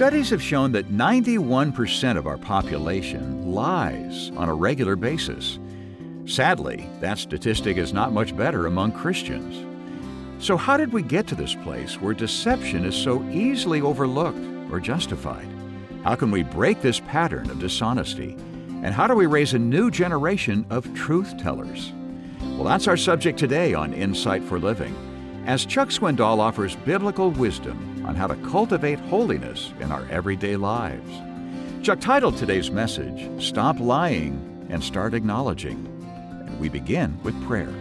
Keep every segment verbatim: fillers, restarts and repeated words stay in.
Studies have shown that ninety-one percent of our population lies on a regular basis. Sadly, that statistic is not much better among Christians. So how did we get to this place where deception is so easily overlooked or justified? How can we break this pattern of dishonesty? And how do we raise a new generation of truth tellers? Well, that's our subject today on Insight for Living, as Chuck Swindoll offers biblical wisdom on how to cultivate holiness in our everyday lives. Chuck titled today's message, Stop Lying and Start Acknowledging. And we begin with prayer.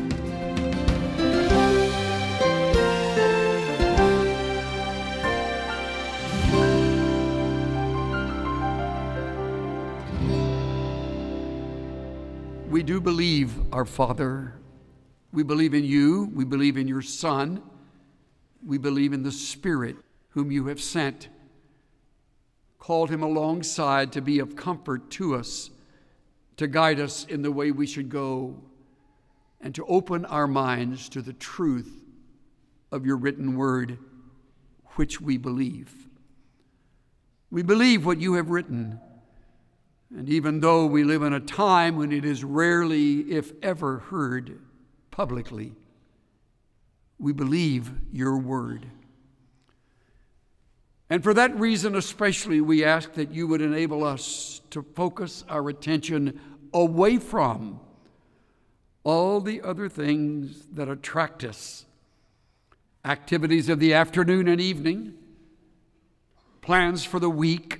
We do believe, our Father. We believe in you. We believe in your Son. We believe in the Spirit whom you have sent, called him alongside to be of comfort to us, to guide us in the way we should go, and to open our minds to the truth of your written word, which we believe. We believe what you have written. And even though we live in a time when it is rarely, if ever, heard publicly, we believe your word. And for that reason especially, we ask that you would enable us to focus our attention away from all the other things that attract us. Activities of the afternoon and evening, plans for the week,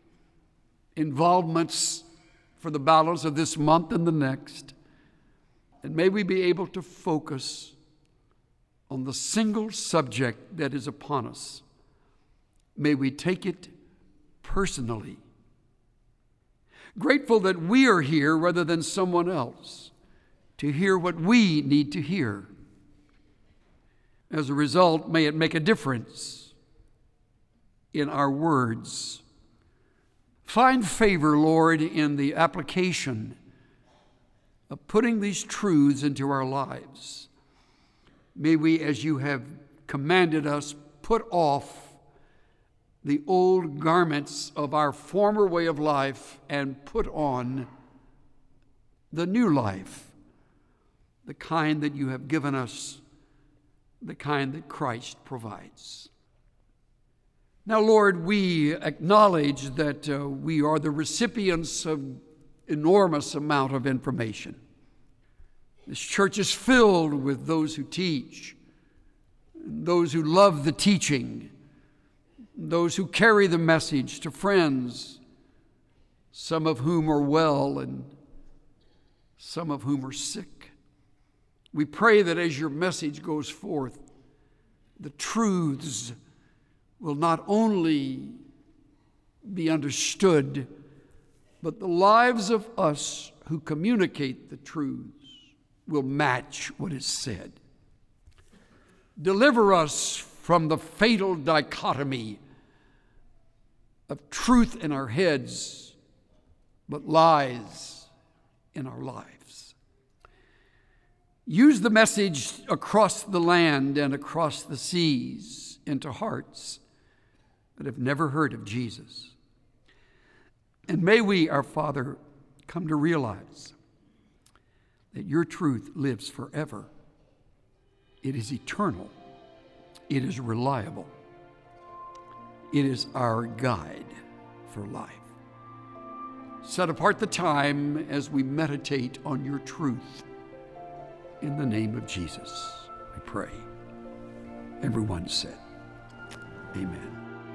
involvements for the balance of this month and the next. And may we be able to focus on the single subject that is upon us. May we take it personally. Grateful that we are here rather than someone else to hear what we need to hear. As a result, may it make a difference in our words. Find favor, Lord, in the application of putting these truths into our lives. May we, as you have commanded us, put off the old garments of our former way of life and put on the new life, the kind that you have given us, the kind that Christ provides. Now, Lord, we acknowledge that uh, we are the recipients of enormous amount of information. This church is filled with those who teach, those who love the teaching, those who carry the message to friends, some of whom are well and some of whom are sick. We pray that as your message goes forth, the truths will not only be understood, but the lives of us who communicate the truths will match what is said. Deliver us from the fatal dichotomy of truth in our heads, but lies in our lives. Use the message across the land and across the seas into hearts that have never heard of Jesus. And may we, our Father, come to realize that your truth lives forever. It is eternal. It is reliable. It is our guide for life. Set apart the time as we meditate on your truth. In the name of Jesus, I pray. Everyone said, amen.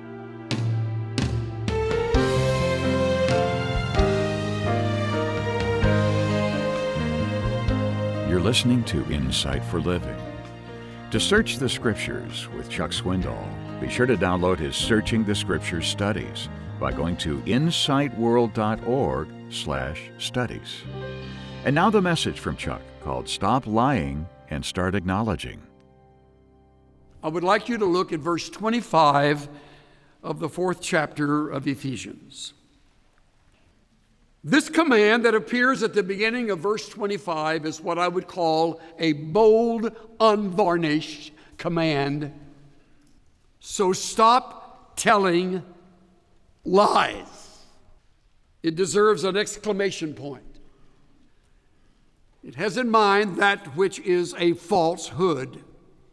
You're listening to Insight for Living. To search the Scriptures with Chuck Swindoll, be sure to download his Searching the Scriptures studies by going to insightworld.org slash studies. And now the message from Chuck called Stop Lying and Start Acknowledging. I would like you to look at verse twenty-five of the fourth chapter of Ephesians. This command that appears at the beginning of verse twenty-five is what I would call a bold, unvarnished command. So stop telling lies. It deserves an exclamation point. It has in mind that which is a falsehood.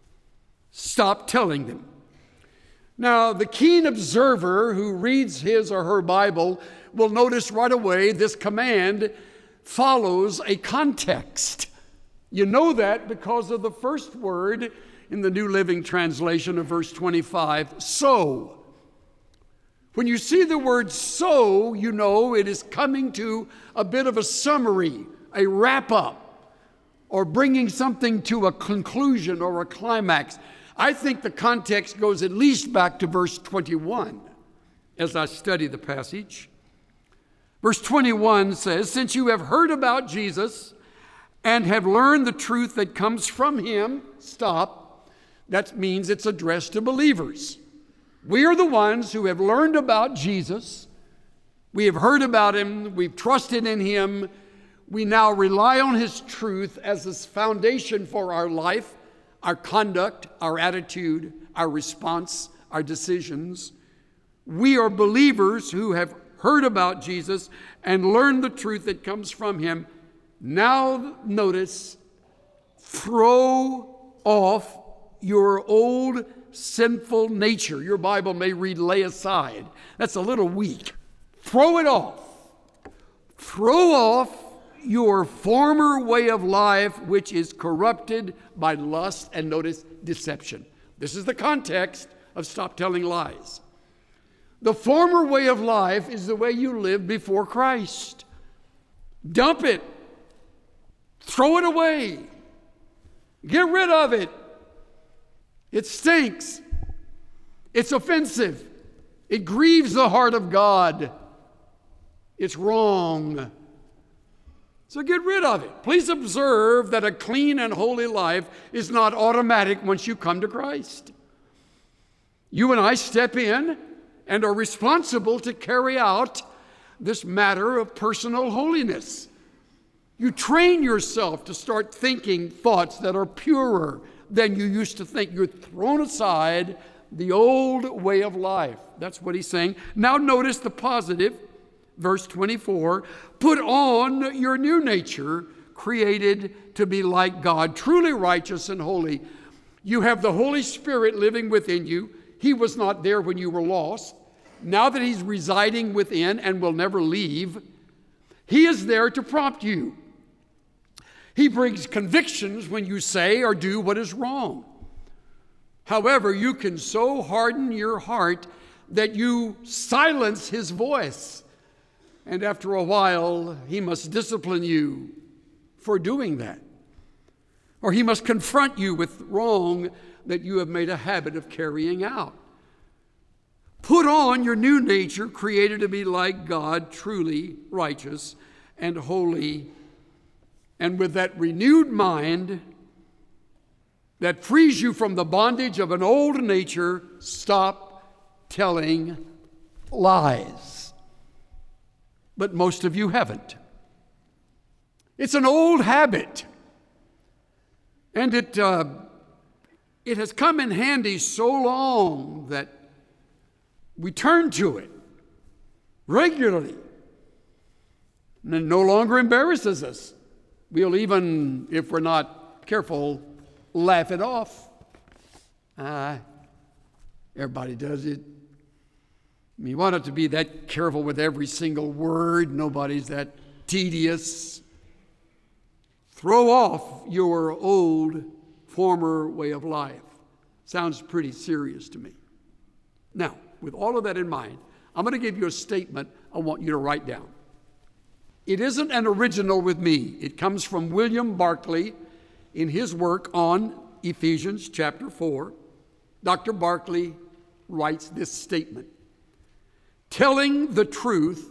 Stop telling them. Now, the keen observer who reads his or her Bible will notice right away this command follows a context. You know that because of the first word in the New Living Translation of verse twenty-five, so. When you see the word so, you know it is coming to a bit of a summary, a wrap-up, or bringing something to a conclusion or a climax. I think the context goes at least back to verse twenty-one as I study the passage. Verse twenty-one says, since you have heard about Jesus and have learned the truth that comes from him, stop. That means it's addressed to believers. We are the ones who have learned about Jesus. We have heard about him. We've trusted in him. We now rely on his truth as this foundation for our life, our conduct, our attitude, our response, our decisions. We are believers who have heard about Jesus and learned the truth that comes from him. Now notice, throw off your old sinful nature. Your Bible may read lay aside. That's a little weak. Throw it off. Throw off your former way of life, which is corrupted by lust and, notice, deception. This is the context of stop telling lies. The former way of life is the way you lived before Christ. Dump it. Throw it away. Get rid of it. It stinks. It's offensive. It grieves the heart of God. It's wrong. So get rid of it. Please observe that a clean and holy life is not automatic once you come to Christ. You and I step in and are responsible to carry out this matter of personal holiness. You train yourself to start thinking thoughts that are purer than you used to think. You're thrown aside the old way of life. That's what he's saying. Now notice the positive. Verse twenty-four, put on your new nature, created to be like God, truly righteous and holy. You have the Holy Spirit living within you. He was not there when you were lost. Now that he's residing within and will never leave, he is there to prompt you. He brings convictions when you say or do what is wrong. However, you can so harden your heart that you silence his voice. And after a while, he must discipline you for doing that. Or he must confront you with wrong that you have made a habit of carrying out. Put on your new nature, created to be like God, truly righteous and holy. And with that renewed mind that frees you from the bondage of an old nature, stop telling lies. But most of you haven't. It's an old habit. And it, uh, it has come in handy so long that we turn to it regularly. And it no longer embarrasses us. We'll even, if we're not careful, laugh it off. Ah, everybody does it. I mean, you want it to be that careful with every single word. Nobody's that tedious. Throw off your old, former way of life. Sounds pretty serious to me. Now, with all of that in mind, I'm going to give you a statement I want you to write down. It isn't an original with me. It comes from William Barclay in his work on Ephesians chapter four. Doctor Barclay writes this statement. Telling the truth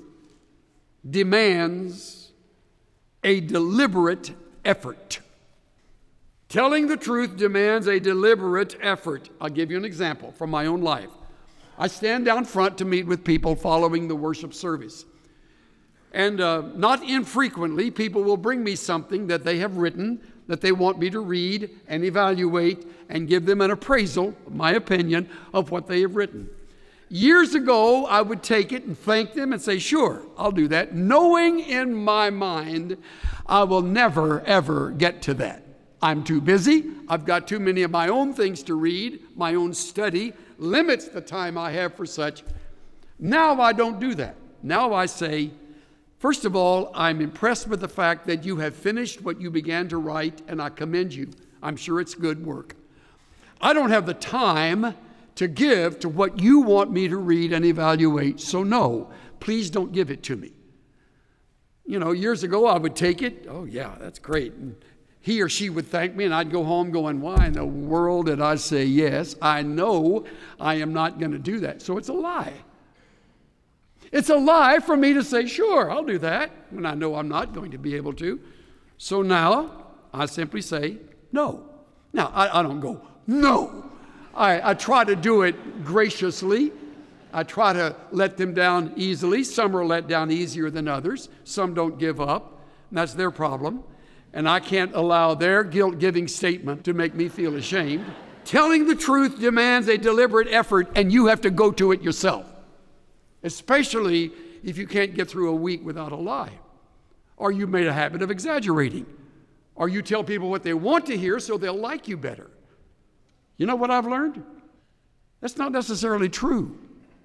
demands a deliberate effort. Telling the truth demands a deliberate effort. I'll give you an example from my own life. I stand down front to meet with people following the worship service. And uh, not infrequently, people will bring me something that they have written that they want me to read and evaluate and give them an appraisal, my opinion, of what they have written. Years ago, I would take it and thank them and say, sure, I'll do that, knowing in my mind I will never, ever get to that. I'm too busy. I've got too many of my own things to read. My own study limits the time I have for such. Now I don't do that. Now I say, first of all, I'm impressed with the fact that you have finished what you began to write, and I commend you. I'm sure it's good work. I don't have the time to give to what you want me to read and evaluate, so no, please don't give it to me. You know, years ago I would take it, oh yeah, that's great. And he or she would thank me, and I'd go home going, why in the world did I say yes? I know I am not going to do that. So it's a lie. It's a lie for me to say, sure, I'll do that, when I know I'm not going to be able to. So now I simply say, no. Now, I, I don't go, no. I, I try to do it graciously. I try to let them down easily. Some are let down easier than others. Some don't give up, and that's their problem. And I can't allow their guilt-giving statement to make me feel ashamed. Telling the truth demands a deliberate effort, and you have to go to it yourself, especially if you can't get through a week without a lie, or you made a habit of exaggerating, or you tell people what they want to hear so they'll like you better. You know what I've learned? That's not necessarily true.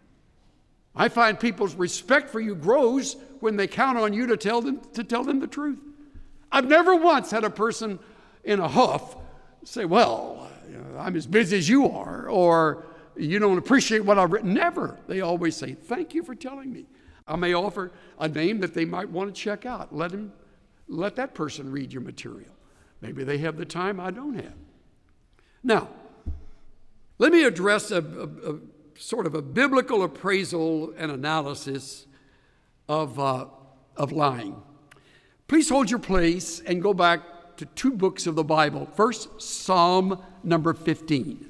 I find people's respect for you grows when they count on you to tell them to tell them the truth. I've never once had a person in a huff say, well, you know, I'm as busy as you are, or you don't appreciate what I've written. Never. They always say, thank you for telling me. I may offer a name that they might want to check out. Let them, let that person read your material. Maybe they have the time I don't have. Now, let me address a, a, a sort of a biblical appraisal and analysis of, uh, of lying. Please hold your place and go back to two books of the Bible. First, Psalm number fifteen.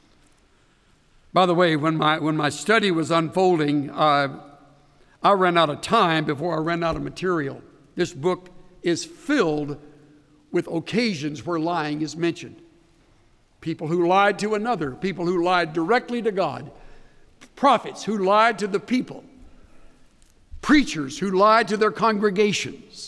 By the way, when my, when my study was unfolding, uh, I ran out of time before I ran out of material. This book is filled with occasions where lying is mentioned. People who lied to another, people who lied directly to God, prophets who lied to the people, preachers who lied to their congregations.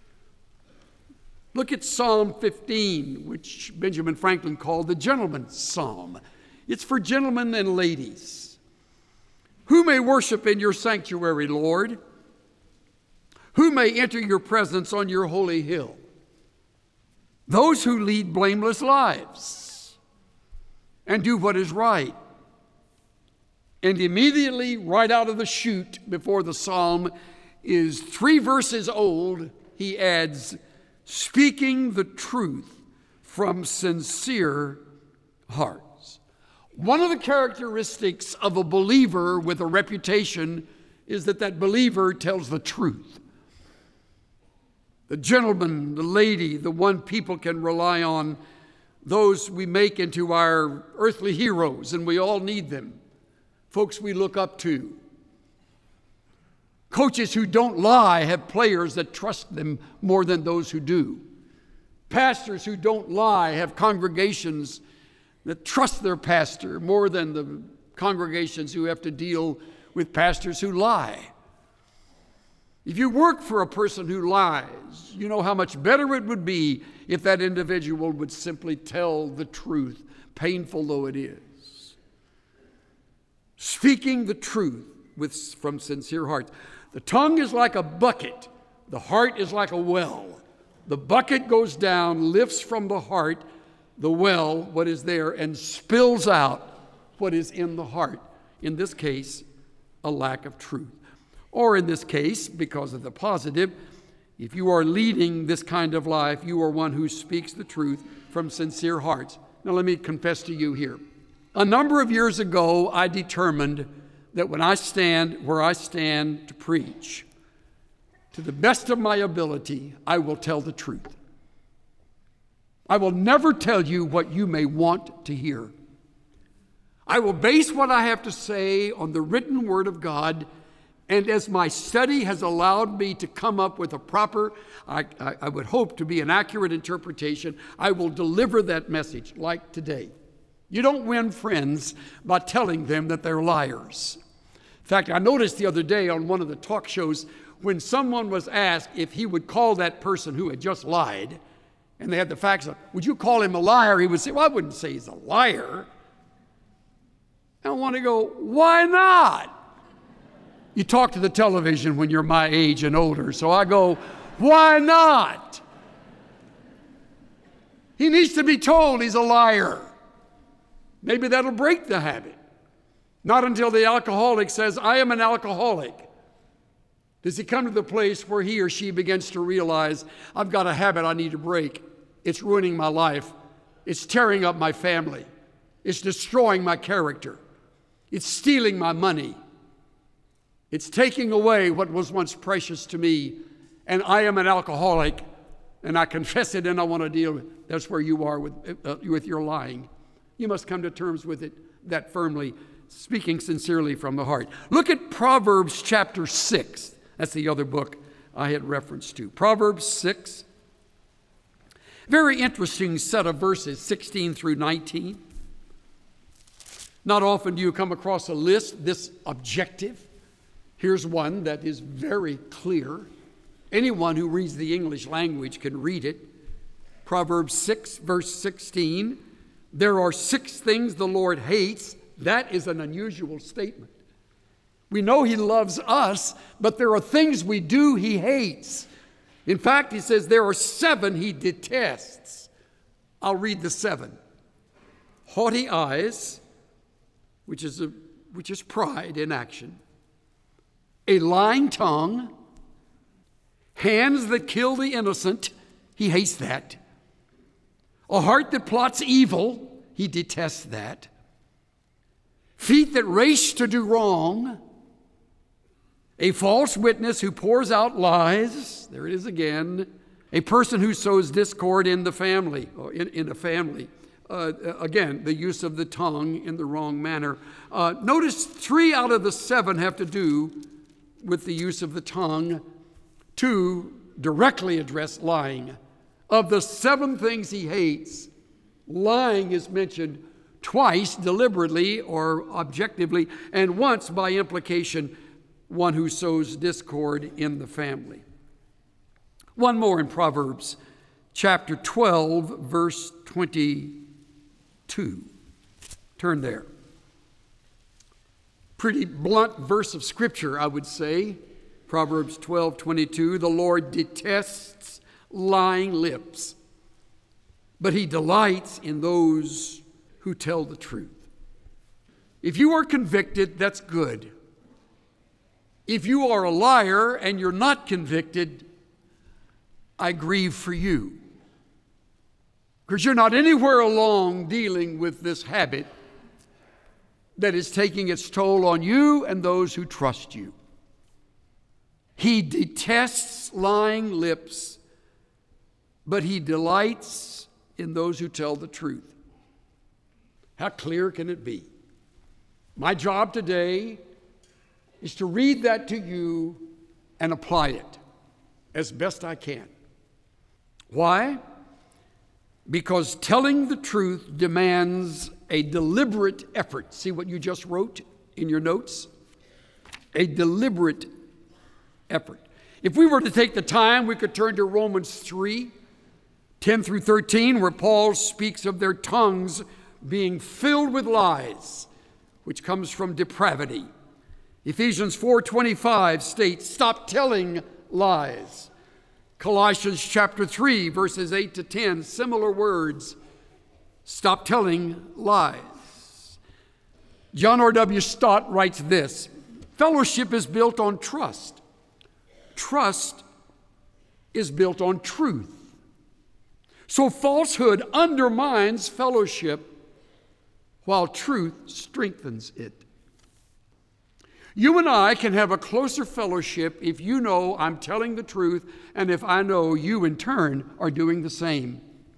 Look at Psalm fifteen, which Benjamin Franklin called the gentleman's psalm. It's for gentlemen and ladies. Who may worship in your sanctuary, Lord? Who may enter your presence on your holy hill? Those who lead blameless lives and do what is right. And immediately, right out of the chute, before the psalm is three verses old, he adds, speaking the truth from sincere hearts. One of the characteristics of a believer with a reputation is that that believer tells the truth. The gentleman, the lady, the one people can rely on, those we make into our earthly heroes, and we all need them. Folks we look up to. Coaches who don't lie have players that trust them more than those who do. Pastors who don't lie have congregations that trust their pastor more than the congregations who have to deal with pastors who lie. If you work for a person who lies, you know how much better it would be if that individual would simply tell the truth, painful though it is. Speaking the truth with, from sincere hearts. The tongue is like a bucket. The heart is like a well. The bucket goes down, lifts from the heart, the well, what is there, and spills out what is in the heart. In this case, a lack of truth. Or in this case, because of the positive, if you are leading this kind of life, you are one who speaks the truth from sincere hearts. Now let me confess to you here. A number of years ago, I determined that when I stand where I stand to preach, to the best of my ability, I will tell the truth. I will never tell you what you may want to hear. I will base what I have to say on the written word of God, and as my study has allowed me to come up with a proper, I, I, I would hope to be an accurate interpretation, I will deliver that message like today. You don't win friends by telling them that they're liars. In fact, I noticed the other day on one of the talk shows when someone was asked if he would call that person who had just lied, and they had the facts up, would you call him a liar? He would say, well, I wouldn't say he's a liar. I want to go, why not? You talk to the television when you're my age and older, so I go, why not? He needs to be told he's a liar. Maybe that'll break the habit. Not until the alcoholic says, I am an alcoholic, does he come to the place where he or she begins to realize, I've got a habit I need to break. It's ruining my life. It's tearing up my family. It's destroying my character. It's stealing my money. It's taking away what was once precious to me. And I am an alcoholic, and I confess it, and I want to deal with it. That's where you are with, uh, with your lying. You must come to terms with it that firmly, speaking sincerely from the heart. Look at Proverbs chapter six. That's the other book I had reference to. Proverbs six. Very interesting set of verses, sixteen through nineteen. Not often do you come across a list this objective. Here's one that is very clear. Anyone who reads the English language can read it. Proverbs six, verse sixteen. There are six things the Lord hates. That is an unusual statement. We know he loves us, but there are things we do he hates. In fact, he says there are seven he detests. I'll read the seven. Haughty eyes, which is, a, which is pride in action. A lying tongue. Hands that kill the innocent. He hates that. A heart that plots evil. He detests that. Feet that race to do wrong. A false witness who pours out lies. There it is again. A person who sows discord in the family, or in, in a family. Uh, again, the use of the tongue in the wrong manner. Uh, notice three out of the seven have to do with the use of the tongue. Two directly address lying. Of the seven things he hates, lying is mentioned twice deliberately or objectively, and once by implication, one who sows discord in the family. One more in Proverbs chapter twelve, verse twenty-two. Turn there. Pretty blunt verse of scripture, I would say. Proverbs twelve, twenty-two. The Lord detests lying lips, but he delights in those who tell the truth. If you are convicted, that's good. If you are a liar and you're not convicted, I grieve for you. Because you're not anywhere along dealing with this habit that is taking its toll on you and those who trust you. He detests lying lips, but he delights in those who tell the truth. How clear can it be? My job today is to read that to you and apply it as best I can. Why? Because telling the truth demands a deliberate effort. See what you just wrote in your notes? A deliberate effort. If we were to take the time, we could turn to Romans three, ten through thirteen, where Paul speaks of their tongues being filled with lies, which comes from depravity. Ephesians four twenty-five states, stop telling lies. Colossians chapter three, verses eight to ten, similar words, stop telling lies. John R W Stott writes this, fellowship is built on trust. Trust is built on truth. So falsehood undermines fellowship while truth strengthens it. You and I can have a closer fellowship if you know I'm telling the truth and if I know you in turn are doing the same.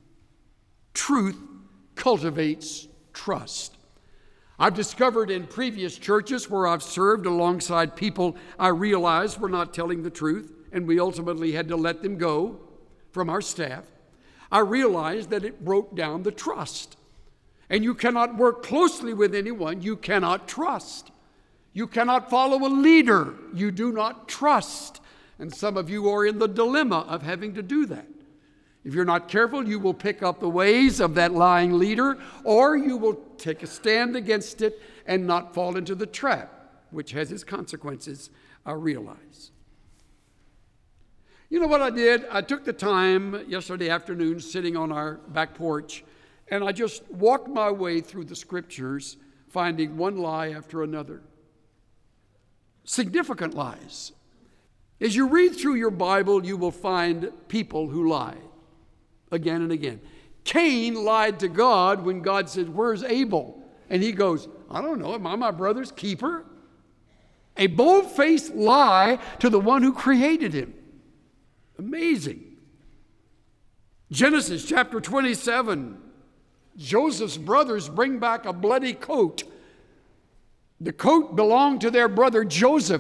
Truth cultivates trust. I've discovered in previous churches where I've served alongside people I realized were not telling the truth, and we ultimately had to let them go from our staff. I realized that it broke down the trust. And you cannot work closely with anyone you cannot trust. You cannot follow a leader you do not trust. And some of you are in the dilemma of having to do that. If you're not careful, you will pick up the ways of that lying leader, or you will take a stand against it and not fall into the trap, which has its consequences, I realize. You know what I did? I took the time yesterday afternoon sitting on our back porch, and I just walked my way through the scriptures, finding one lie after another. Significant lies. As you read through your Bible, you will find people who lie again and again. Cain lied to God when God said, "Where's Abel?" And he goes, "I don't know, am I my brother's keeper?" A bold-faced lie to the one who created him. Amazing. Genesis chapter twenty-seven. Joseph's brothers bring back a bloody coat. The coat belonged to their brother Joseph.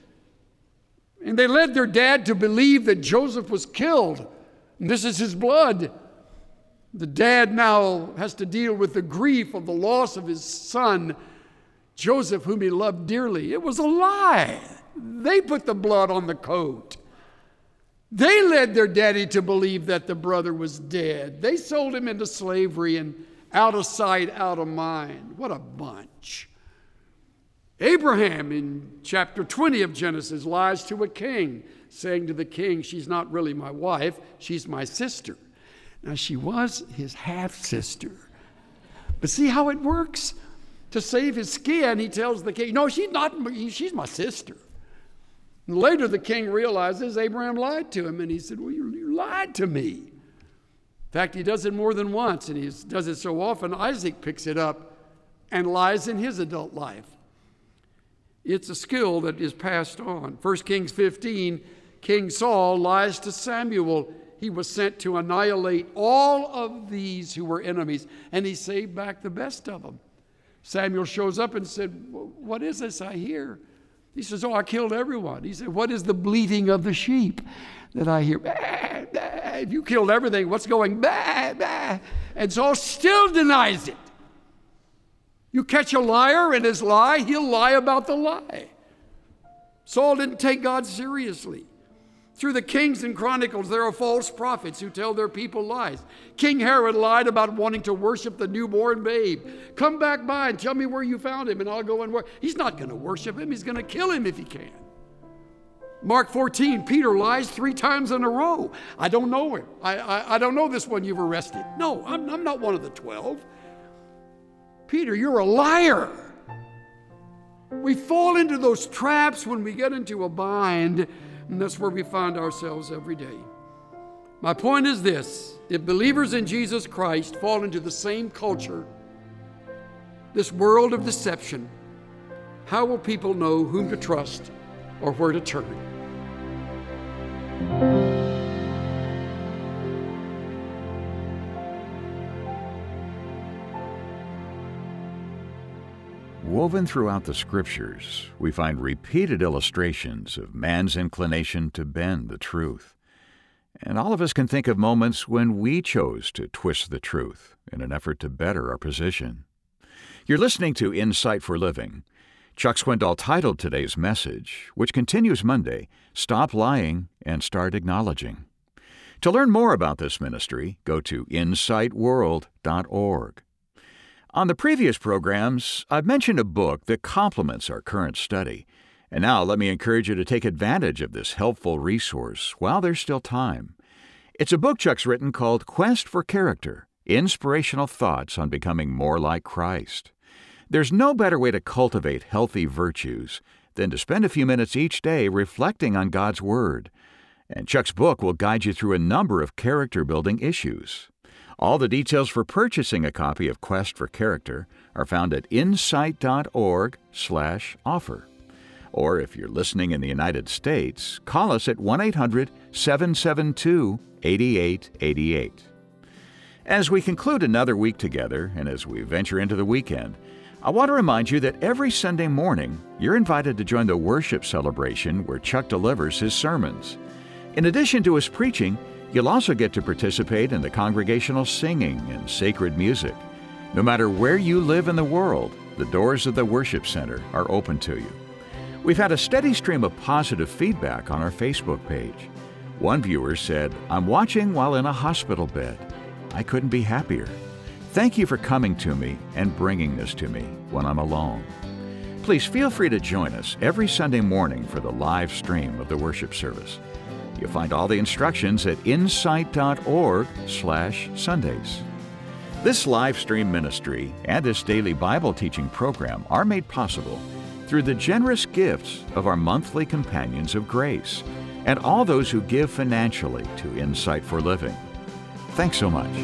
And they led their dad to believe that Joseph was killed. And this is his blood. The dad now has to deal with the grief of the loss of his son, Joseph, whom he loved dearly. It was a lie. They put the blood on the coat. They led their daddy to believe that the brother was dead. They sold him into slavery and out of sight, out of mind. What a bunch. Abraham in chapter twenty of Genesis lies to a king, saying to the king, "She's not really my wife, she's my sister." Now, she was his half-sister. But see how it works? To save his skin, he tells the king, "No, she's not, she's my sister." And later the king realizes Abraham lied to him, and he said, "Well, you, you lied to me." In fact, he does it more than once, and he does it so often, Isaac picks it up and lies in his adult life. It's a skill that is passed on. First Kings fifteen, King Saul lies to Samuel. He was sent to annihilate all of these who were enemies, and he saved back the best of them. Samuel shows up and said, "What is this I hear?" He says, "Oh, I killed everyone." He said, "What is the bleating of the sheep that I hear?" Bah, bah. If you killed everything, what's going bah, bah? And Saul still denies it. You catch a liar in his lie, he'll lie about the lie. Saul didn't take God seriously. Through the Kings and Chronicles, there are false prophets who tell their people lies. King Herod lied about wanting to worship the newborn babe. "Come back by and tell me where you found him, and I'll go and worship." He's not going to worship him. He's going to kill him if he can. Mark fourteen, Peter lies three times in a row. "I don't know him. I, I, I don't know this one you've arrested." No, I'm, I'm not one of the twelve. Peter, you're a liar. We fall into those traps when we get into a bind, and that's where we find ourselves every day. My point is this: if believers in Jesus Christ fall into the same culture, this world of deception, how will people know whom to trust or where to turn? Woven throughout the Scriptures, we find repeated illustrations of man's inclination to bend the truth. And all of us can think of moments when we chose to twist the truth in an effort to better our position. You're listening to Insight for Living. Chuck Swindoll titled today's message, which continues Monday, "Stop Lying and Start Acknowledging." To learn more about this ministry, go to insight world dot org. On the previous programs, I've mentioned a book that complements our current study. And now let me encourage you to take advantage of this helpful resource while there's still time. It's a book Chuck's written called Quest for Character, Inspirational Thoughts on Becoming More Like Christ. There's no better way to cultivate healthy virtues than to spend a few minutes each day reflecting on God's Word. And Chuck's book will guide you through a number of character-building issues. All the details for purchasing a copy of Quest for Character are found at insight dot org slash offer. Or if you're listening in the United States, call us at one eight hundred seven seven two eight eight eight eight. As we conclude another week together, and as we venture into the weekend, I want to remind you that every Sunday morning, you're invited to join the worship celebration where Chuck delivers his sermons. In addition to his preaching, you'll also get to participate in the congregational singing and sacred music. No matter where you live in the world, the doors of the worship center are open to you. We've had a steady stream of positive feedback on our Facebook page. One viewer said, "I'm watching while in a hospital bed. I couldn't be happier. Thank you for coming to me and bringing this to me when I'm alone." Please feel free to join us every Sunday morning for the live stream of the worship service. You'll find all the instructions at insight.org slash Sundays. This live stream ministry and this daily Bible teaching program are made possible through the generous gifts of our monthly Companions of Grace and all those who give financially to Insight for Living. Thanks so much.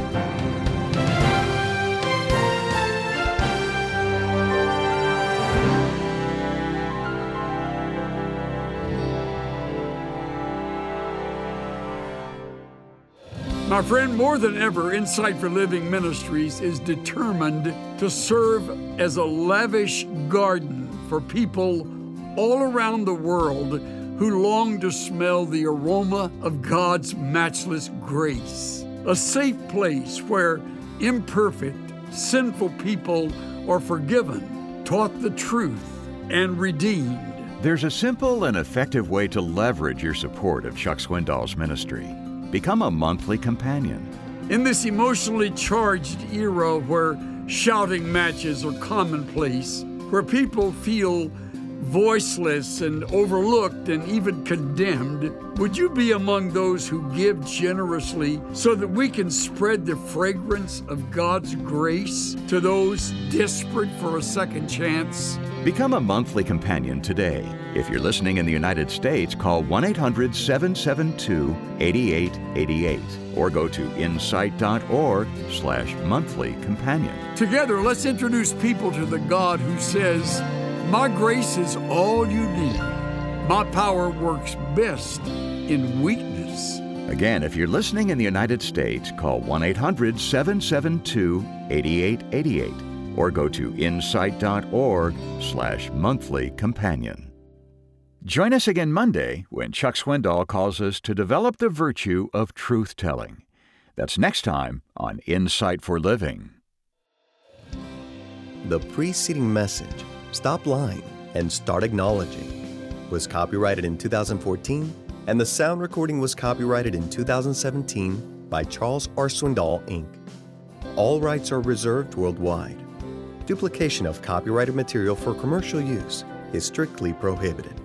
My friend, more than ever, Insight for Living Ministries is determined to serve as a lavish garden for people all around the world who long to smell the aroma of God's matchless grace. A safe place where imperfect, sinful people are forgiven, taught the truth, and redeemed. There's a simple and effective way to leverage your support of Chuck Swindoll's ministry. Become a monthly companion. In this emotionally charged era where shouting matches are commonplace, where people feel voiceless and overlooked and even condemned, would you be among those who give generously so that we can spread the fragrance of God's grace to those desperate for a second chance? Become a monthly companion today. If you're listening in the United States, call one eight hundred seven seven two eight eight eight eight or go to insight.org slash monthly companion. Together, let's introduce people to the God who says, "My grace is all you need. My power works best in weakness." Again, if you're listening in the United States, call one eight hundred seven seven two eight eight eight eight or go to insight.org slash monthly companion. Join us again Monday when Chuck Swindoll calls us to develop the virtue of truth-telling. That's next time on Insight for Living. The preceding message, "Stop Lying and Start Acknowledging," was copyrighted in two thousand fourteen, and the sound recording was copyrighted in two thousand seventeen by Charles R. Swindoll, Incorporated. All rights are reserved worldwide. Duplication of copyrighted material for commercial use is strictly prohibited.